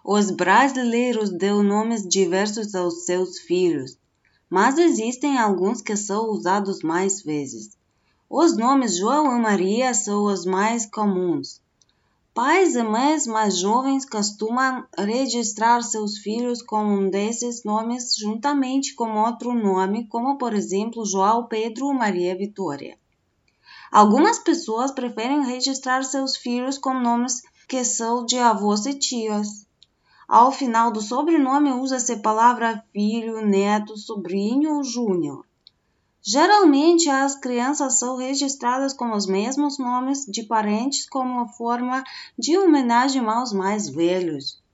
Os brasileiros dão nomes diversos aos seus filhos, mas existem alguns que são usados mais vezes. Os nomes João e Maria são os mais comuns. Pais e mães mais jovens costumam registrar seus filhos com um desses nomes juntamente com outro nome, como por exemplo João Pedro ou Maria Vitória. Algumas pessoas preferem registrar seus filhos com nomes que são de avós e tios. Ao final do sobrenome usa-se a palavra filho, neto, sobrinho ou júnior. Geralmente, as crianças são registradas com os mesmos nomes de parentes como uma forma de homenagem aos mais velhos.